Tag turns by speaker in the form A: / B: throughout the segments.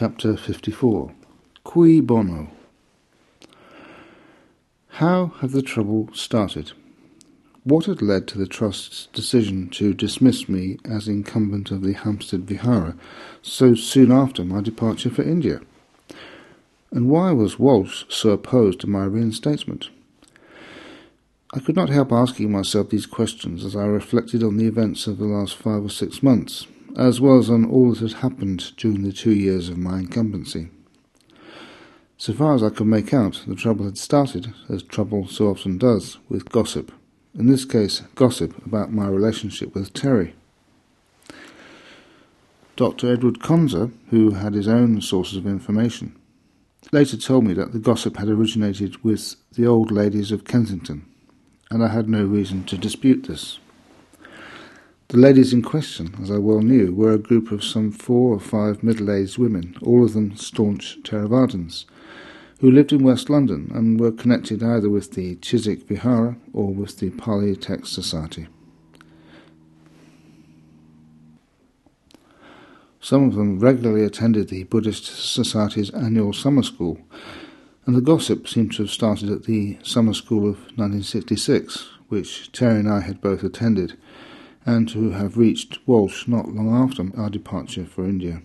A: Chapter 54. Cui Bono? How had the trouble started? What had led to the Trust's decision to dismiss me as incumbent of the Hampstead Vihara so soon after my departure for India? And why was Walsh so opposed to my reinstatement? I could not help asking myself these questions as I reflected on the events of the last 5 or 6 months, as well as on all that had happened during the 2 years of my incumbency. So far as I could make out, the trouble had started, as trouble so often does, with gossip. In this case, gossip about my relationship with Terry. Dr. Edward Conser, who had his own sources of information, later told me that the gossip had originated with the old ladies of Kensington, and I had no reason to dispute this. The ladies in question, as I well knew, were a group of some 4 or 5 middle-aged women, all of them staunch Theravadins, who lived in West London and were connected either with the Chiswick Vihara or with the Pali Text Society. Some of them regularly attended the Buddhist Society's annual summer school, and the gossip seemed to have started at the summer school of 1966, which Terry and I had both attended, and to have reached Walsh not long after our departure for India.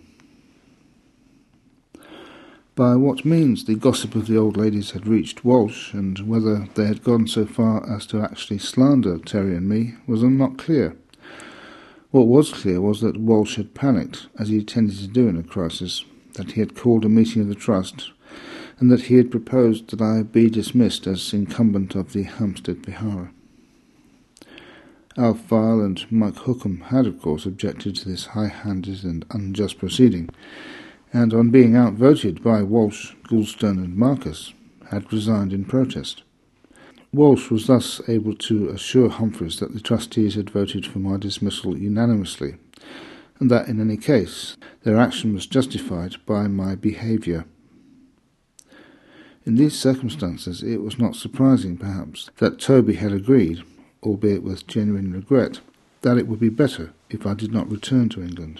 A: By what means the gossip of the old ladies had reached Walsh, and whether they had gone so far as to actually slander Terry and me, was not clear. What was clear was that Walsh had panicked, as he tended to do in a crisis, that he had called a meeting of the Trust, and that he had proposed that I be dismissed as incumbent of the Hampstead Vihara. Al File and Mike Hookham had, of course, objected to this high-handed and unjust proceeding, and on being outvoted by Walsh, Goulstone and Marcus, had resigned in protest. Walsh was thus able to assure Humphreys that the trustees had voted for my dismissal unanimously, and that in any case their action was justified by my behaviour. In these circumstances it was not surprising, perhaps, that Toby had agreed, albeit with genuine regret, that it would be better if I did not return to England.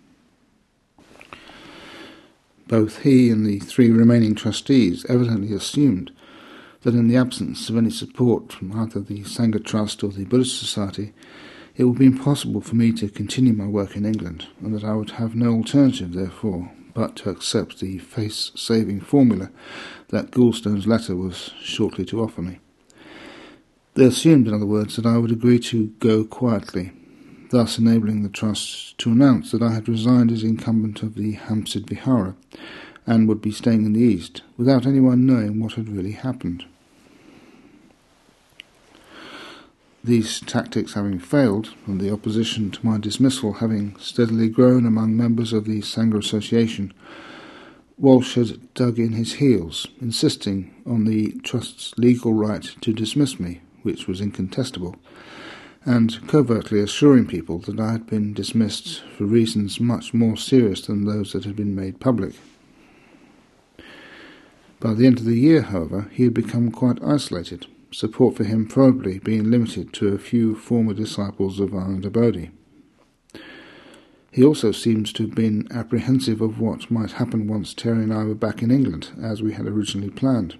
A: Both he and the 3 remaining trustees evidently assumed that in the absence of any support from either the Sangha Trust or the Buddhist Society, it would be impossible for me to continue my work in England, and that I would have no alternative, therefore, but to accept the face-saving formula that Goulstone's letter was shortly to offer me. They assumed, in other words, that I would agree to go quietly, thus enabling the Trust to announce that I had resigned as incumbent of the Hampstead Vihara and would be staying in the East, without anyone knowing what had really happened. These tactics having failed, and the opposition to my dismissal having steadily grown among members of the Sangha Association, Walsh had dug in his heels, insisting on the Trust's legal right to dismiss me, which was incontestable, and covertly assuring people that I had been dismissed for reasons much more serious than those that had been made public. By the end of the year, however, he had become quite isolated, support for him probably being limited to a few former disciples of Ananda Bodhi. He also seems to have been apprehensive of what might happen once Terry and I were back in England, as we had originally planned.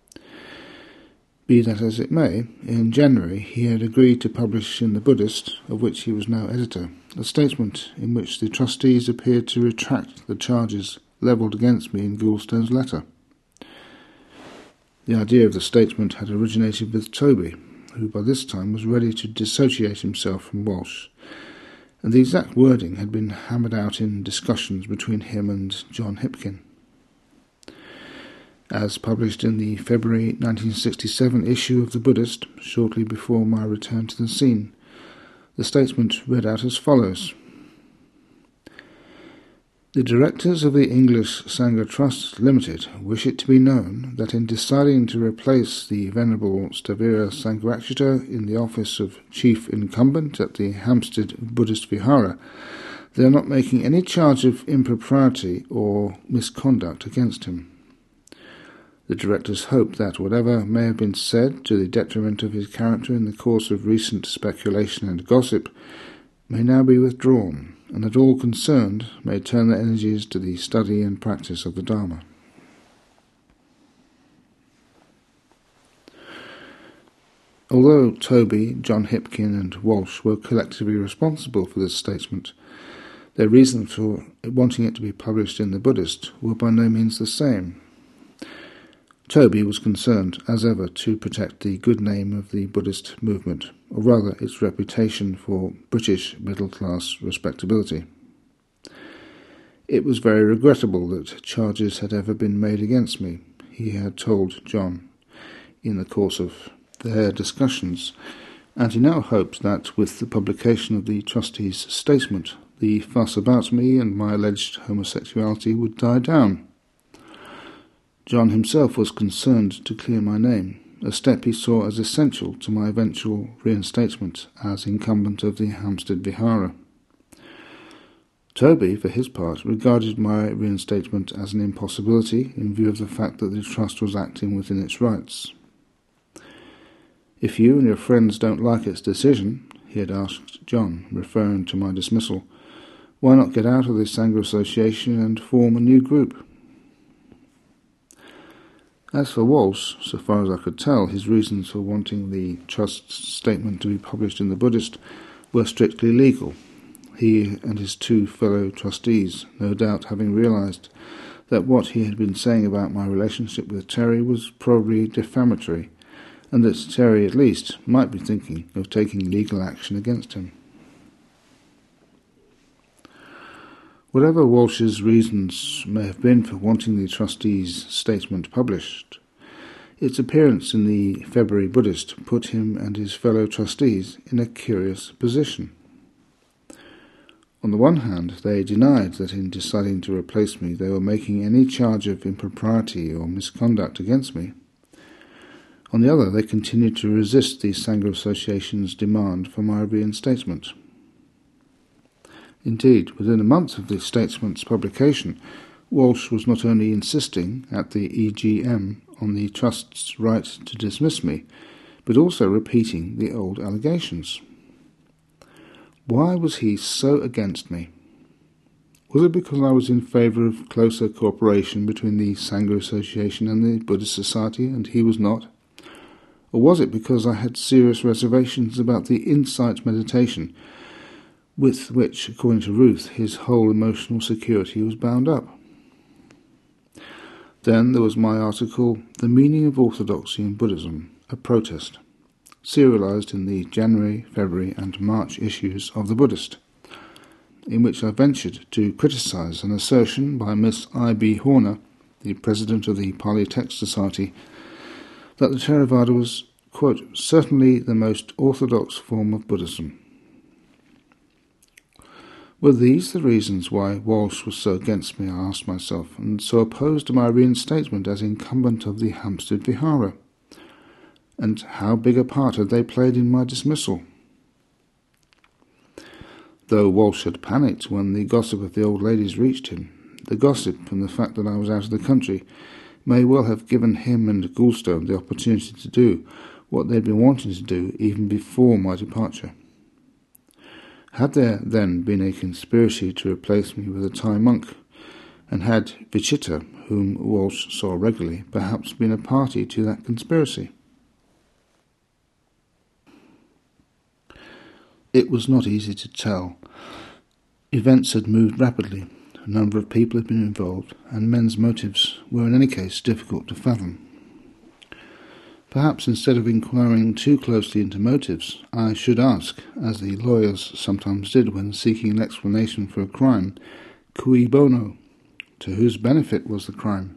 A: Be that as it may, in January he had agreed to publish in the Buddhist, of which he was now editor, a statement in which the trustees appeared to retract the charges levelled against me in Goulstone's letter. The idea of the statement had originated with Toby, who by this time was ready to dissociate himself from Walsh, and the exact wording had been hammered out in discussions between him and John Hipkin. As published in the February 1967 issue of the Buddhist, shortly before my return to the scene, the statement read out as follows. The directors of the English Sangha Trust Limited wish it to be known that in deciding to replace the Venerable Stavira Sangharakshita in the office of Chief Incumbent at the Hampstead Buddhist Vihara, they are not making any charge of impropriety or misconduct against him. The directors hope that whatever may have been said to the detriment of his character in the course of recent speculation and gossip may now be withdrawn, and that all concerned may turn their energies to the study and practice of the Dharma. Although Toby, John Hipkin and Walsh were collectively responsible for this statement, their reasons for wanting it to be published in the Buddhist were by no means the same. Toby was concerned, as ever, to protect the good name of the Buddhist movement, or rather its reputation for British middle-class respectability. It was very regrettable that charges had ever been made against me, he had told John in the course of their discussions, and he now hoped that with the publication of the trustees' statement, the fuss about me and my alleged homosexuality would die down. John himself was concerned to clear my name, a step he saw as essential to my eventual reinstatement as incumbent of the Hampstead Vihara. Toby, for his part, regarded my reinstatement as an impossibility in view of the fact that the trust was acting within its rights. "If you and your friends don't like its decision," he had asked John, referring to my dismissal, "why not get out of the Sangha Association and form a new group?" As for Walsh, so far as I could tell, his reasons for wanting the trust's statement to be published in the Buddhist were strictly legal. He and his two fellow trustees, no doubt having realized that what he had been saying about my relationship with Terry was probably defamatory, and that Terry, at least, might be thinking of taking legal action against him. Whatever Walsh's reasons may have been for wanting the trustees' statement published, its appearance in the February Buddhist put him and his fellow trustees in a curious position. On the one hand, they denied that in deciding to replace me they were making any charge of impropriety or misconduct against me. On the other, they continued to resist the Sangha Association's demand for my reinstatement. Indeed, within a month of the statement's publication, Walsh was not only insisting at the EGM on the Trust's right to dismiss me, but also repeating the old allegations. Why was he so against me? Was it because I was in favour of closer cooperation between the Sangha Association and the Buddhist Society, and he was not? Or was it because I had serious reservations about the insight meditation with which, according to Ruth, his whole emotional security was bound up? Then there was my article, The Meaning of Orthodoxy in Buddhism, a protest, serialized in the January, February and March issues of the Buddhist, in which I ventured to criticize an assertion by Miss I.B. Horner, the president of the Pali Text Society, that the Theravada was, quote, certainly the most orthodox form of Buddhism. Were these the reasons why Walsh was so against me, I asked myself, and so opposed to my reinstatement as incumbent of the Hampstead Vihara? And how big a part had they played in my dismissal? Though Walsh had panicked when the gossip of the old ladies reached him, the gossip and the fact that I was out of the country may well have given him and Goulstone the opportunity to do what they'd been wanting to do even before my departure. Had there then been a conspiracy to replace me with a Thai monk, and had Vichitta, whom Walsh saw regularly, perhaps been a party to that conspiracy? It was not easy to tell. Events had moved rapidly, a number of people had been involved, and men's motives were in any case difficult to fathom. Perhaps instead of inquiring too closely into motives, I should ask, as the lawyers sometimes did when seeking an explanation for a crime, cui bono? To whose benefit was the crime?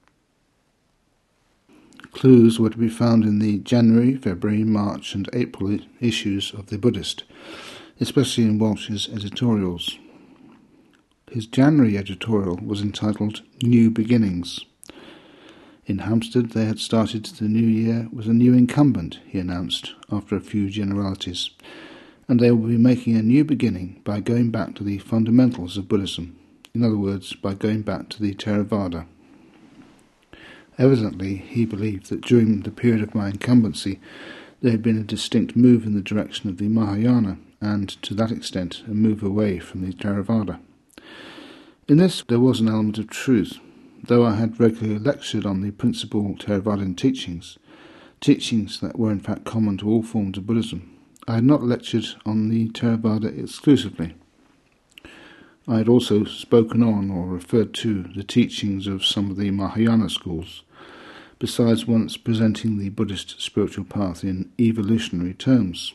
A: Clues were to be found in the January, February, March and April issues of the Buddhist, especially in Walsh's editorials. His January editorial was entitled New Beginnings. In Hampstead they had started the new year with a new incumbent, he announced, after a few generalities, and they will be making a new beginning by going back to the fundamentals of Buddhism, in other words, by going back to the Theravada. Evidently, he believed that during the period of my incumbency there had been a distinct move in the direction of the Mahayana, and to that extent a move away from the Theravada. In this there was an element of truth, though I had regularly lectured on the principal Theravadan teachings that were in fact common to all forms of Buddhism. I had not lectured on the Theravada exclusively. I had also spoken on or referred to the teachings of some of the Mahayana schools, besides once presenting the Buddhist spiritual path in evolutionary terms.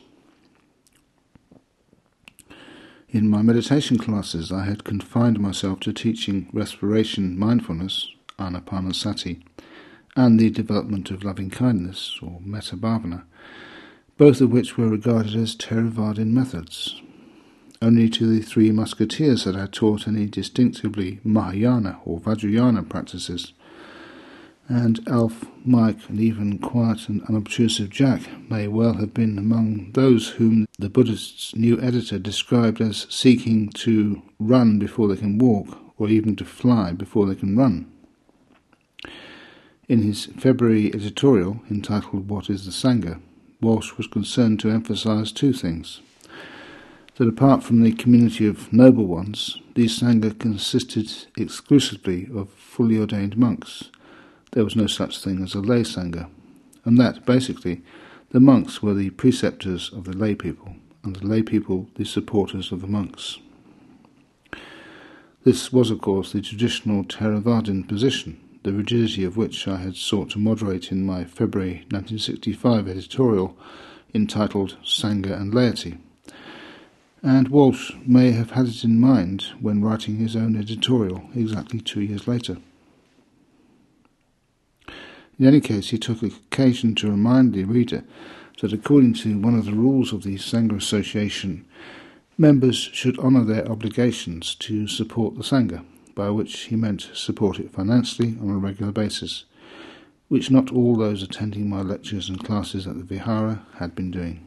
A: In my meditation classes, I had confined myself to teaching respiration mindfulness, anapanasati, and the development of loving-kindness, or metta-bhavana, both of which were regarded as Theravadan methods. Only to the three musketeers had I taught any distinctively Mahayana or Vajrayana practices, and Alf, Mike, and even quiet and unobtrusive Jack may well have been among those whom the Buddhist's new editor described as seeking to run before they can walk, or even to fly before they can run. In his February editorial, entitled What is the Sangha?, Walsh was concerned to emphasise two things: that apart from the community of noble ones, the Sangha consisted exclusively of fully ordained monks. There was no such thing as a lay Sangha, and that, basically, the monks were the preceptors of the lay people, and the lay people the supporters of the monks. This was, of course, the traditional Theravadan position, the rigidity of which I had sought to moderate in my February 1965 editorial entitled Sangha and Laity, and Walsh may have had it in mind when writing his own editorial exactly 2 years later. In any case, he took occasion to remind the reader that according to one of the rules of the Sangha Association, members should honour their obligations to support the Sangha, by which he meant support it financially on a regular basis, which not all those attending my lectures and classes at the Vihara had been doing.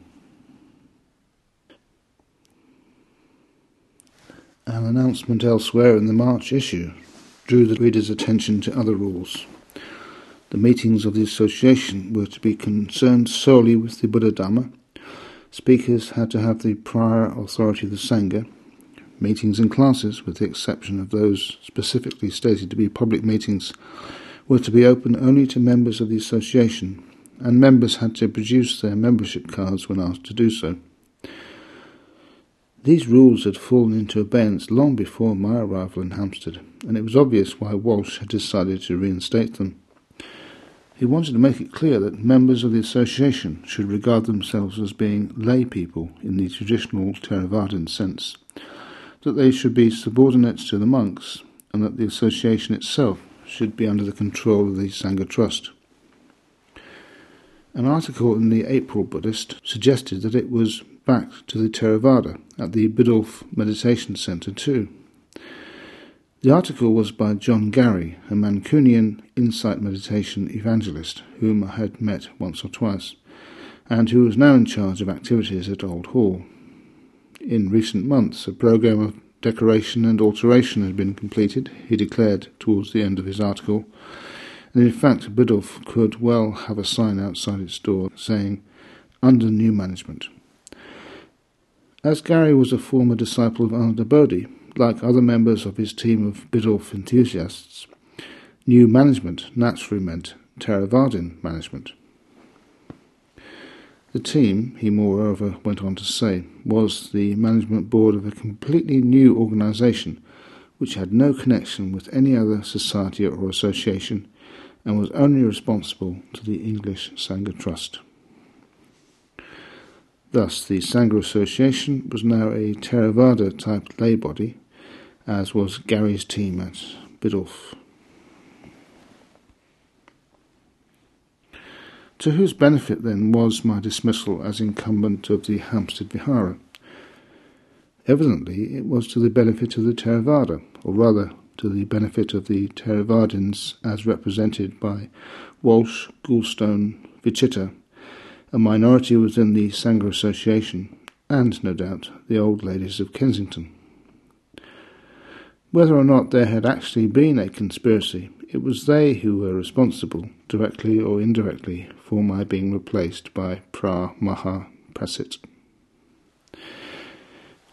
A: An announcement elsewhere in the March issue drew the reader's attention to other rules. The meetings of the association were to be concerned solely with the Buddha Dhamma. Speakers had to have the prior authority of the Sangha. Meetings and classes, with the exception of those specifically stated to be public meetings, were to be open only to members of the association, and members had to produce their membership cards when asked to do so. These rules had fallen into abeyance long before my arrival in Hampstead, and it was obvious why Walsh had decided to reinstate them. He wanted to make it clear that members of the association should regard themselves as being lay people in the traditional Theravadan sense, that they should be subordinates to the monks, and that the association itself should be under the control of the Sangha Trust. An article in the April Buddhist suggested that it was back to the Theravada at the Biddulph Meditation Centre too. The article was by John Gary, a Mancunian insight meditation evangelist whom I had met once or twice, and who was now in charge of activities at Old Hall. In recent months, a programme of decoration and alteration had been completed, he declared towards the end of his article, and in fact Biddulph could well have a sign outside its door saying, "Under new management." As Gary was a former disciple of Ananda Bodhi, like other members of his team of Biddulph enthusiasts, new management naturally meant Theravadan management. The team, he moreover went on to say, was the management board of a completely new organisation which had no connection with any other society or association and was only responsible to the English Sangha Trust. Thus, the Sangha Association was now a Theravada-type lay body, as was Gary's team at Biddulph. To whose benefit, then, was my dismissal as incumbent of the Hampstead Vihara? Evidently, it was to the benefit of the Theravada, or rather, to the benefit of the Theravadins as represented by Walsh, Goulstone, Vichitta, a minority within the Sangha Association, and, no doubt, the old ladies of Kensington. Whether or not there had actually been a conspiracy, it was they who were responsible, directly or indirectly, for my being replaced by Pra Maha Prasit.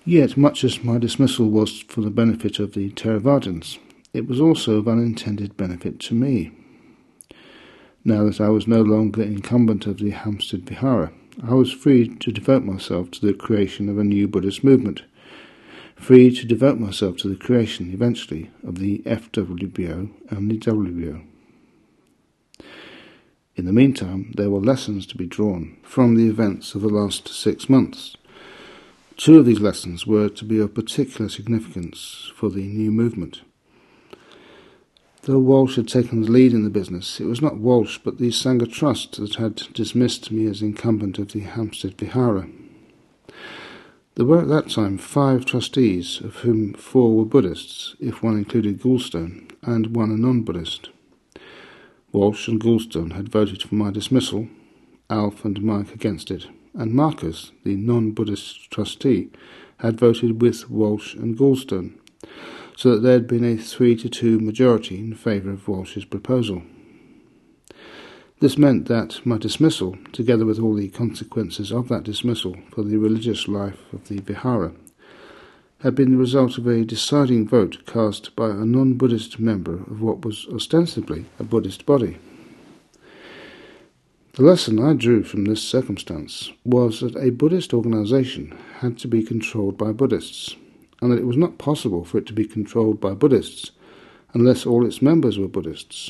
A: Yet, much as my dismissal was for the benefit of the Theravadins, it was also of unintended benefit to me. Now that I was no longer incumbent of the Hampstead Vihara, I was free to devote myself to the creation of a new Buddhist movement, free to devote myself to the creation, eventually, of the FWBO and the WBO. In the meantime, there were lessons to be drawn from the events of the last 6 months. 2 of these lessons were to be of particular significance for the new movement. Though Walsh had taken the lead in the business, it was not Walsh but the Sangha Trust that had dismissed me as incumbent of the Hampstead Vihara. There were at that time 5 trustees, of whom 4 were Buddhists, if one included Goulstone, and 1 a non-Buddhist. Walsh and Goulstone had voted for my dismissal, Alf and Mike against it, and Marcus, the non-Buddhist trustee, had voted with Walsh and Goulstone, so that there had been a 3-2 majority in favour of Walsh's proposal. This meant that my dismissal, together with all the consequences of that dismissal for the religious life of the Vihara, had been the result of a deciding vote cast by a non-Buddhist member of what was ostensibly a Buddhist body. The lesson I drew from this circumstance was that a Buddhist organisation had to be controlled by Buddhists, and that it was not possible for it to be controlled by Buddhists unless all its members were Buddhists.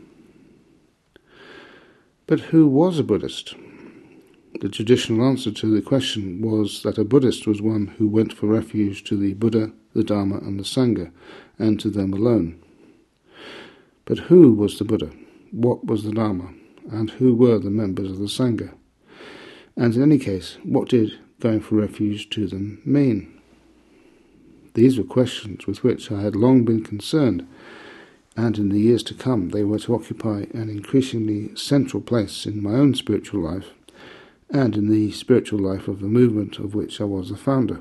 A: But who was a Buddhist? The traditional answer to the question was that a Buddhist was one who went for refuge to the Buddha, the Dharma and the Sangha, and to them alone. But who was the Buddha? What was the Dharma? And who were the members of the Sangha? And in any case, what did going for refuge to them mean? These were questions with which I had long been concerned, and in the years to come they were to occupy an increasingly central place in my own spiritual life, and in the spiritual life of the movement of which I was the founder.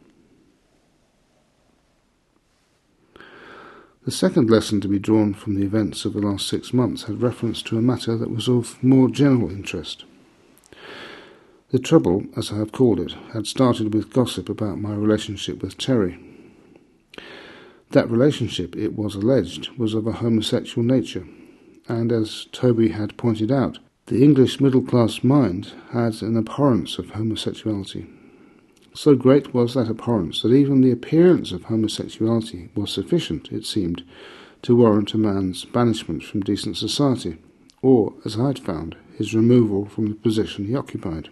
A: The second lesson to be drawn from the events of the last 6 months had reference to a matter that was of more general interest. The trouble, as I have called it, had started with gossip about my relationship with Terry. That relationship, it was alleged, was of a homosexual nature, and as Toby had pointed out, the English middle-class mind had an abhorrence of homosexuality. So great was that abhorrence that even the appearance of homosexuality was sufficient, it seemed, to warrant a man's banishment from decent society, or, as I had found, his removal from the position he occupied.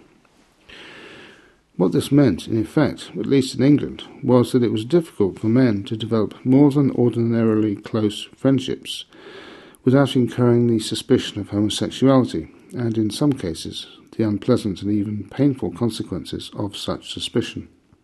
A: What this meant, in effect, at least in England, was that it was difficult for men to develop more than ordinarily close friendships without incurring the suspicion of homosexuality, and in some cases the unpleasant and even painful consequences of such suspicion.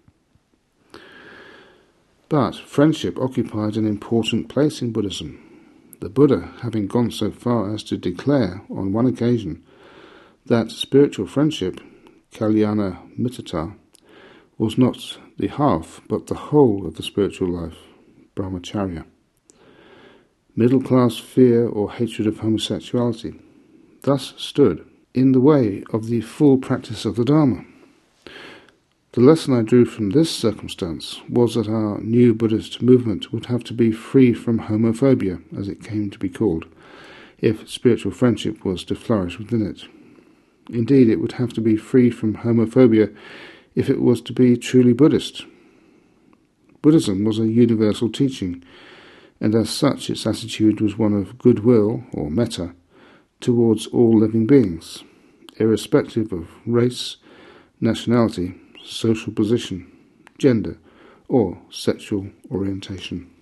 A: But friendship occupied an important place in Buddhism, the Buddha having gone so far as to declare on one occasion that spiritual friendship, Kalyana Mittata, was not the half but the whole of the spiritual life, brahmacharya. Middle-class fear or hatred of homosexuality thus stood in the way of the full practice of the Dharma. The lesson I drew from this circumstance was that our new Buddhist movement would have to be free from homophobia, as it came to be called, if spiritual friendship was to flourish within it. Indeed, it would have to be free from homophobia if it was to be truly Buddhist. Buddhism was a universal teaching, and as such its attitude was one of goodwill, or metta, towards all living beings, irrespective of race, nationality, social position, gender, or sexual orientation.